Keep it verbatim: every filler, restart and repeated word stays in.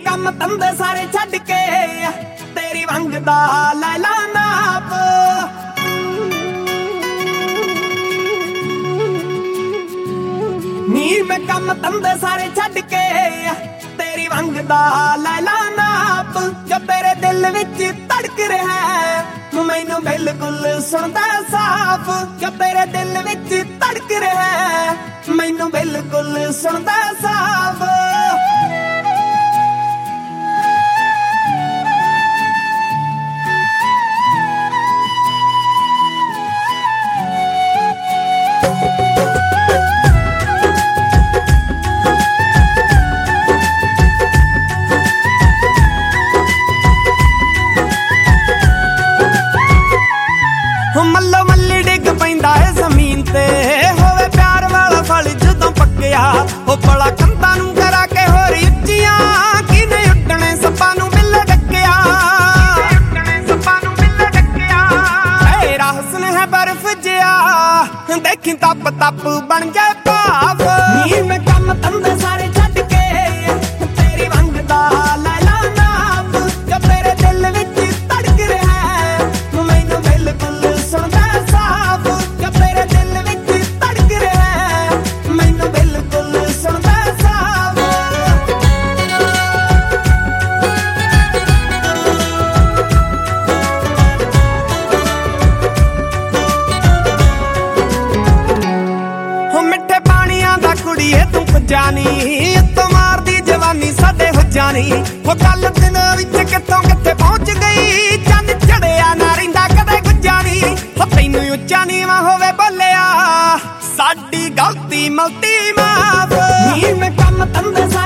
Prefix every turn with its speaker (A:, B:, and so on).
A: ਕੰਮ ਧੰਦੇ ਸਾਰੇ ਛੱਡ ਕੇ ਤੇਰੀ ਵੰਗ ਦਾ ਲੈ ਲਾ ਨਾਪ। ਨੀ ਮੈਂ ਕੰਮ ਧੰਦੇ ਸਾਰੇ ਛੱਡ ਕੇ ਤੇਰੀ ਵੰਗ ਦਾ ਲੈ ਲਾ ਨਾਪ। ਜੋ ਤੇਰੇ ਦਿਲ ਵਿੱਚ ਧੜਕ ਰਿਹਾ ਮੈਨੂੰ ਬਿਲਕੁਲ ਸੁਣਦਾ ਸਾਫ਼। ਜੋ ਤੇਰੇ ਦਿਲ ਵਿੱਚ ਧੜਕ ਰਿਹਾ ਮੈਨੂੰ ਬਿਲਕੁਲ ਸੁਣਦਾ ਸਾਫ਼। ਮੱਲੋ ਮੱਲੀ ਡਿੱਗ ਪੈਂਦਾ ਏ ਜ਼ਮੀਨ ਤੇ ਹੋਵੇ ਪਿਆਰ ਵਾਲਾ ਫਲ ਜਦੋਂ ਪੱਕਿਆ। ਉਹ ਬੜਾ ਕੰਧਾਂ ਨੂੰ ਕਰਾ ਕੇ ਹੋਰ ਉੱਚੀਆਂ ਕਿਨੇ ਉੱਡਣੇ ਸੱਪਾਂ ਨੂੰ ਮਿਲ ਡੱਕਿਆ। ਸੱਪਾਂ ਨੂੰ ਮਿਲ ਡੱਕਿਆ ਤੇਰਾ ਹੁਸਨ ਹੈ ਬਰਫ਼ ਜਿਹਾ ਦੇਖੀ ਤਪ ਤਪ ਬਣ ਜਾਏ ਭਾਵ। ਨੀ ਮੈਂ ਕੰਮ ਧੰਦੇ ਸਾਰੇ ਛੱਡ ਕੇ ਤੇਰੀ ਵੰਗ ਦਾ ਲੈ ਲਾ ਨਾਪ। ਜੋ ਤੇਰੇ ਦਿਲ ਵਿੱਚ ਧੜਕ ਰਿਹਾ ਮੈਨੂੰ ਬਿਲਕੁਲ ਸੁਣਦਾ ਸਾਫ਼। ਜੋ ਤੇਰੇ ਦਿਲ ਵਿੱਚ ਧੜਕ ਰਿਹਾ ਮੈਨੂੰ ਬਿਲਕੁਲ ਸੁਣਦਾ ਸਾਫ਼। ਹੋ ਮਿੱਠੇ ਪਾਣੀਆਂ ਦਾ ਕੁੜੀਏ ਤੂੰ ਜਾਨੀ ਉੱਤੋਂ ਮਾਰਦੀ ਜਵਾਨੀ ਸਾਡੇ ਹੋ ਜਾਣੀ। ਉਹ ਕੱਲ ਦਿਨ ਵਿੱਚ ਕਿੱਥੋਂ ਕਿੱਥੇ ਪਹੁੰਚ ਗਈ ਚੰਨ ਚੜਿਆ ਨਾ ਰਹਿੰਦਾ ਕਦੇ ਗੁੱਜਾ ਨੀ। ਹੋ ਤੈਨੂੰ ਉੱਚਾ ਨੀਵਾਂ ਹੋਵੇ ਬੋਲਿਆ ਸਾਡੀ ਗਲਤੀ ਮਲਤੀ ਮਾਫ਼। ਨੀ ਮੈਂ ਕੰਮ ਧੰਦੇ